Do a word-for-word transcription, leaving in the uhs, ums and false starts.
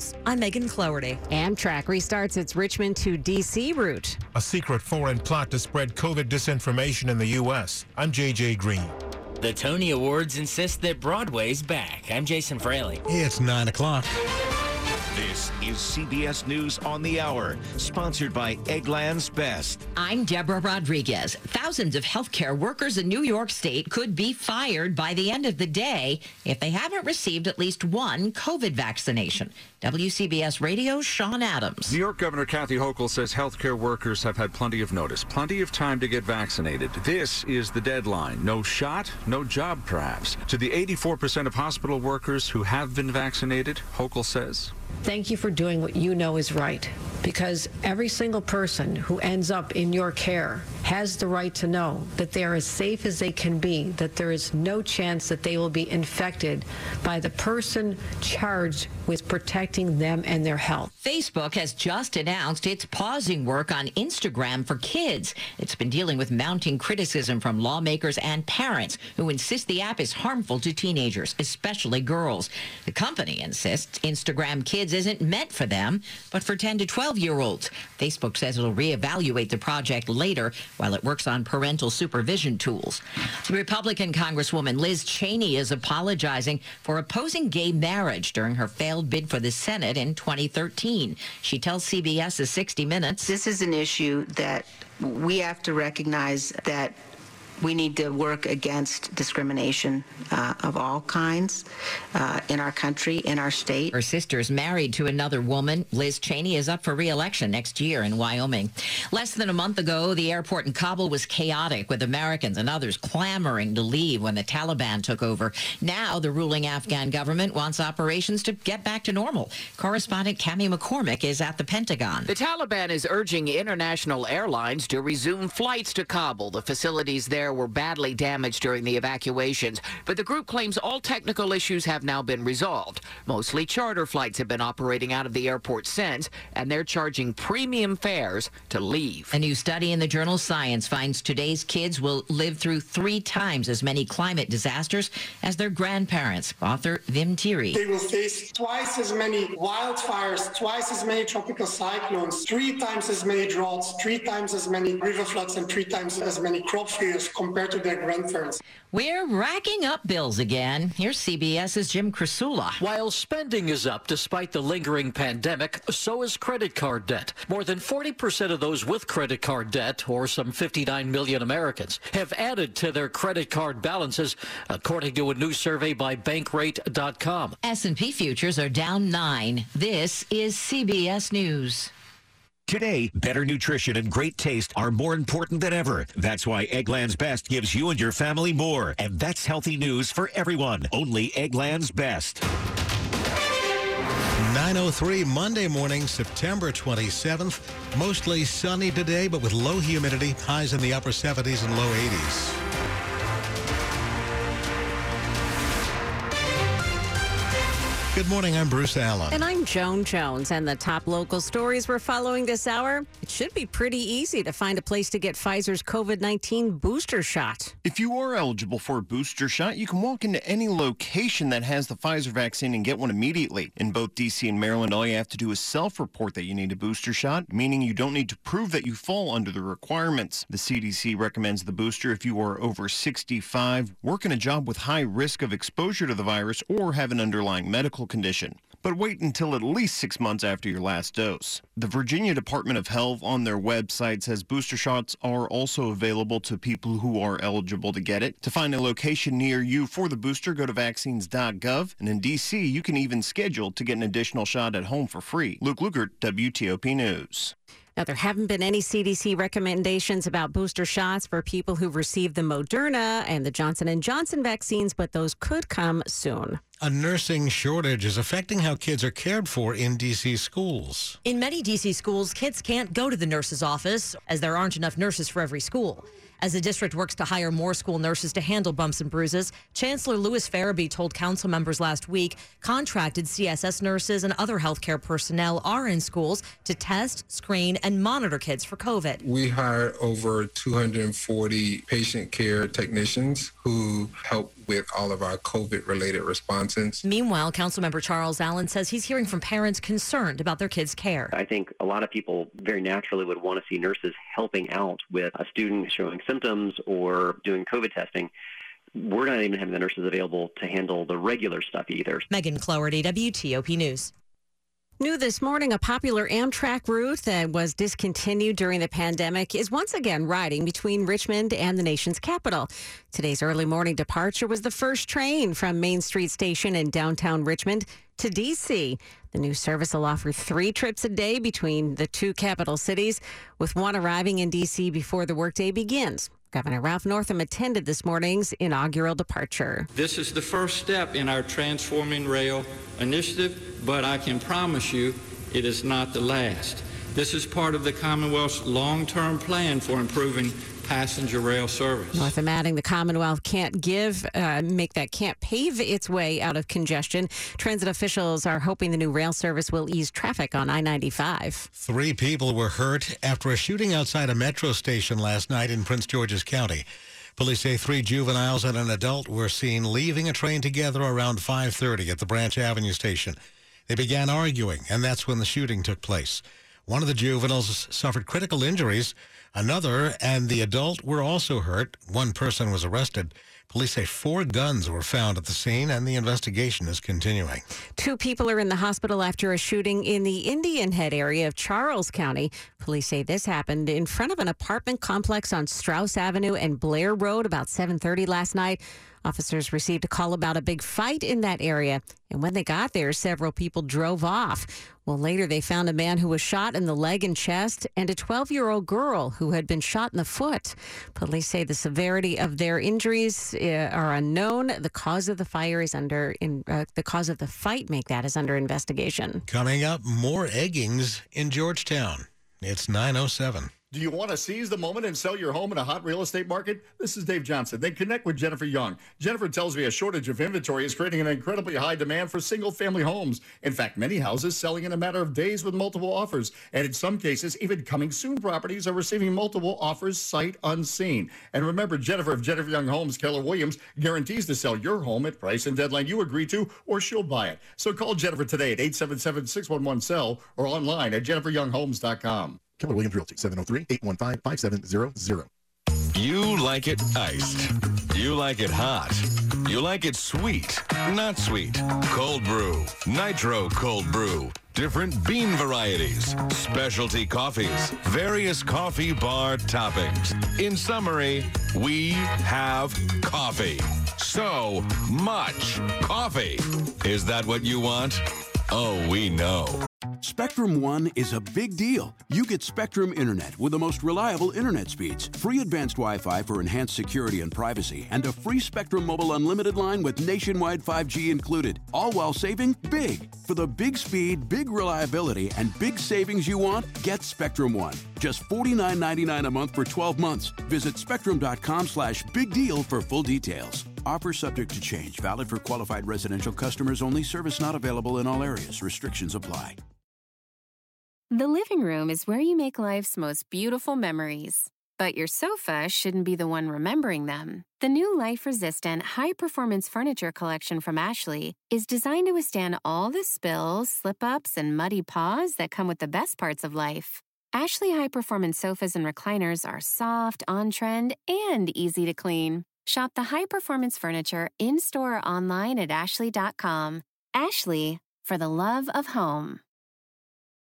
News. I'm Megan Cloherty. Amtrak restarts its Richmond to D C route. A secret foreign plot to spread COVID disinformation in the U S. I'm J J Green. The Tony Awards insist that Broadway's back. I'm Jason Fraley. It's nine o'clock. This is C B S News on the Hour, sponsored by Eggland's Best. I'm Deborah Rodriguez. Thousands of healthcare workers in New York State could be fired by the end of the day if they haven't received at least one COVID vaccination. W C B S Radio's Sean Adams. New York Governor Kathy Hochul says healthcare workers have had plenty of notice, plenty of time to get vaccinated. This is the deadline. No shot, no job, perhaps. To the eighty-four percent of hospital workers who have been vaccinated, Hochul says, thank you for doing what you know is right, because every single person who ends up in your care has the right to know that they are as safe as they can be, that there is no chance that they will be infected by the person charged with protecting them and their health. Facebook has just announced it's pausing work on Instagram for kids. It's been dealing with mounting criticism from lawmakers and parents who insist the app is harmful to teenagers, especially girls. The company insists Instagram Kids isn't meant for them, but for ten to twelve-year-olds. Facebook says it'll reevaluate the project later while it works on parental supervision tools. Republican Congresswoman Liz Cheney is apologizing for opposing gay marriage during her failed bid for the Senate in twenty thirteen. She tells CBS's sixty minutes, this is an issue that we have to recognize that we need to work against discrimination uh, of all kinds uh, in our country, in our state. Her sister's married to another woman. Liz Cheney is up for re-election next year in Wyoming. Less than a month ago, the airport in Kabul was chaotic, with Americans and others clamoring to leave when the Taliban took over. Now, the ruling Afghan government wants operations to get back to normal. Correspondent Cami McCormick is at the Pentagon. The Taliban is urging international airlines to resume flights to Kabul. The facilities there were badly damaged during the evacuations, but the group claims all technical issues have now been resolved. Mostly charter flights have been operating out of the airport since, and they're charging premium fares to leave. A new study in the journal Science finds today's kids will live through three times as many climate disasters as their grandparents. Author Vim Tiri. They will face twice as many wildfires, twice as many tropical cyclones, three times as many droughts, three times as many river floods, and three times as many crop failures compared to their grandparents. We're racking up bills again. Here's CBS's Jim Krasula. While spending is up despite the lingering pandemic, so is credit card debt. More than forty percent of those with credit card debt, or some fifty-nine million Americans, have added to their credit card balances, according to a new survey by Bankrate dot com. S and P futures are down nine. This is C B S News. Today, better nutrition and great taste are more important than ever. That's why Eggland's Best gives you and your family more. And that's healthy news for everyone. Only Eggland's Best. nine oh three Monday morning, September twenty-seventh. Mostly sunny today, but with low humidity. Highs in the upper seventies and low eighties. Good morning, I'm Bruce Allen. And I'm Joan Jones. And the top local stories we're following this hour. It should be pretty easy to find a place to get Pfizer's COVID nineteen booster shot. If you are eligible for a booster shot, you can walk into any location that has the Pfizer vaccine and get one immediately. In both D C and Maryland, all you have to do is self-report that you need a booster shot, meaning you don't need to prove that you fall under the requirements. The C D C recommends the booster if you are over sixty-five, work in a job with high risk of exposure to the virus, or have an underlying medical condition. But wait until at least six months after your last dose. The Virginia Department of Health on their website says booster shots are also available to people who are eligible to get it. To find a location near you for the booster, go to vaccines dot gov. And in D C, you can even schedule to get an additional shot at home for free. Luke Lukert, W T O P News. Now, there haven't been any C D C recommendations about booster shots for people who've received the Moderna and the Johnson and Johnson vaccines, but those could come soon. A nursing shortage is affecting how kids are cared for in D C schools. In many D C schools, kids can't go to the nurse's office as there aren't enough nurses for every school. As the district works to hire more school nurses to handle bumps and bruises, Chancellor Louis Farabee told council members last week contracted C S S nurses and other healthcare personnel are in schools to test, screen, and monitor kids for COVID. We hired over two hundred forty patient care technicians who help with all of our COVID-related responses. Meanwhile, Councilmember Charles Allen says he's hearing from parents concerned about their kids' care. I think a lot of people very naturally would want to see nurses helping out with a student showing symptoms or doing COVID testing. We're not even having the nurses available to handle the regular stuff either. Megan Cloherty, W T O P News. New this morning, a popular Amtrak route that was discontinued during the pandemic is once again riding between Richmond and the nation's capital. Today's early morning departure was the first train from Main Street Station in downtown Richmond to D C. The new service will offer three trips a day between the two capital cities, with one arriving in D C before the workday begins. Governor Ralph Northam attended this morning's inaugural departure. This is the first step in our Transforming Rail initiative, but I can promise you it is not the last. This is part of the Commonwealth's long-term plan for improving passenger rail service. Northam adding the Commonwealth can't give, uh, make that can't pave its way out of congestion. Transit officials are hoping the new rail service will ease traffic on I ninety-five. Three people were hurt after a shooting outside a metro station last night in Prince George's County. Police say three juveniles and an adult were seen leaving a train together around five thirty at the Branch Avenue station. They began arguing, and that's when the shooting took place. One of the juveniles suffered critical injuries. Another and the adult were also hurt. One person was arrested. Police say four guns were found at the scene, and the investigation is continuing. Two people are in the hospital after a shooting in the Indian Head area of Charles County. Police say this happened in front of an apartment complex on Strauss Avenue and Blair Road about seven thirty last night. Officers received a call about a big fight in that area, and when they got there, several people drove off. Well, later they found a man who was shot in the leg and chest and a twelve-year-old girl who had been shot in the foot. Police say the severity of their injuries uh, are unknown. The cause of the fire is under in uh, the cause of the fight. Make that is under investigation. Coming up, more eggings in Georgetown. It's nine oh seven. Do you want to seize the moment and sell your home in a hot real estate market? This is Dave Johnson. Then connect with Jennifer Young. Jennifer tells me a shortage of inventory is creating an incredibly high demand for single-family homes. In fact, many houses selling in a matter of days with multiple offers. And in some cases, even coming soon properties are receiving multiple offers sight unseen. And remember, Jennifer of Jennifer Young Homes, Keller Williams, guarantees to sell your home at price and deadline you agree to, or she'll buy it. So call Jennifer today at eight seven seven, six one one, S E L L or online at jennifer young homes dot com. Keller Williams Realty, seven oh three, eight one five, five seven zero zero. You like it iced. You like it hot. You like it sweet, not sweet. Cold brew, nitro cold brew, different bean varieties, specialty coffees, various coffee bar toppings. In summary, we have coffee. So much coffee. Is that what you want? Oh, we know. Spectrum One is a big deal. You get Spectrum Internet with the most reliable internet speeds, free advanced Wi-Fi for enhanced security and privacy, and a free Spectrum Mobile Unlimited line with nationwide five G included, all while saving big. For the big speed, big reliability, and big savings you want, get Spectrum One. Just forty-nine ninety-nine a month for twelve months. Visit spectrum.com slash big deal for full details. Offer subject to change. Valid for qualified residential customers only. Service not available in all areas. Restrictions apply. The living room is where you make life's most beautiful memories. But your sofa shouldn't be the one remembering them. The new life-resistant, high-performance furniture collection from Ashley is designed to withstand all the spills, slip-ups, and muddy paws that come with the best parts of life. Ashley high-performance sofas and recliners are soft, on-trend, and easy to clean. Shop the high-performance furniture in-store or online at ashley dot com. Ashley, for the love of home.